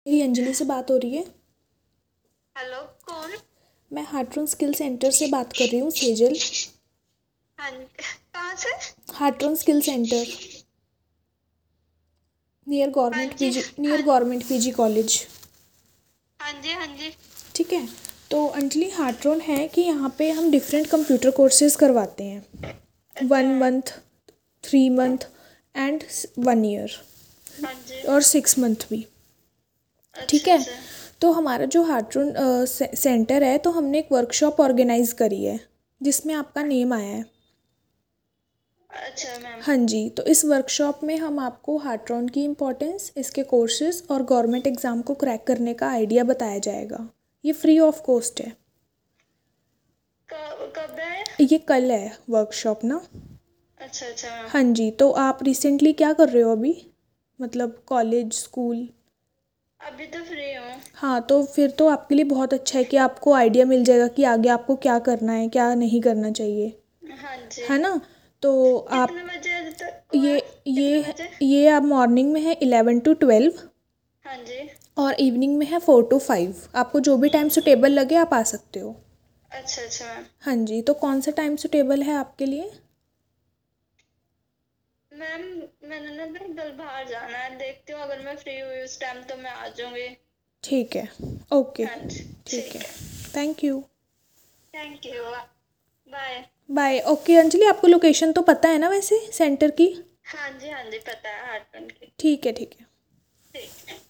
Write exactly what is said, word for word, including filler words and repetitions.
मेरी अंजलि से बात हो रही है। हेलो, कौन? मैं हार्ट्रॉन स्किल सेंटर से बात कर रही हूँ, सेजल। हाँ, कहाँ से? हार्ट्रॉन स्किल सेंटर, नियर हाँ गवर्नमेंट जी। पीजी, नियर हाँ गवर्नमेंट पीजी कॉलेज। हाँ जी। हाँ जी। ठीक है। तो अंजलि, हार्ट्रॉन है कि यहाँ पे हम डिफरेंट कंप्यूटर कोर्सेज करवाते हैं। अच्छा one ma'am. Month three month and one year हाँ जी। और सिक्स मंथ भी। ठीक अच्छा है। अच्छा। तो हमारा जो हार्ट्रॉन से, सेंटर है, तो हमने एक वर्कशॉप ऑर्गेनाइज करी है जिसमें आपका नेम आया है। अच्छा मैम। हाँ जी। तो इस वर्कशॉप में हम आपको हार्ट्रॉन की इम्पोर्टेंस, इसके कोर्सेज और गवर्नमेंट एग्ज़ाम को क्रैक करने का आइडिया बताया जाएगा। ये फ्री ऑफ कॉस्ट है। कब कब है? ये कल है वर्कशॉप ना। अच्छा अच्छा मैम। हाँ जी। तो आप रिसेंटली क्या कर रहे हो अभी, मतलब कॉलेज, स्कूल? अभी तो फ्री हूँ। हाँ, तो फिर तो आपके लिए बहुत अच्छा है कि आपको आइडिया मिल जाएगा कि आगे आपको क्या करना है, क्या नहीं करना चाहिए। हाँ जी। है ना। तो आप कितने बजे तक हुआ? ये कितने ये बजे? ये आप मॉर्निंग में है इलेवन टू ट्वेल्व, हाँ जी। और इवनिंग में है फोर टू फाइव। आपको जो भी टाइम सुटेबल लगे आप आ सकते हो। अच्छा अच्छा मैम। हाँ जी। तो कौन सा टाइम सुटेबल है आपके लिए? मैम, मैंने ना कल बाहर जाना है, देखती हूँ अगर मैं फ्री हुई उस टाइम तो मैं आ जाऊंगी। ठीक है। ओके। हाँ जी। ठीक है। ठीक है। Thank you. Thank you. Bye. Bye. Okay Anjali, आपको लोकेशन तो पता है ना वैसे सेंटर की? हाँ जी हाँ जी, पता है हार्टन की। ठीक है, ठीक है। ठीक है।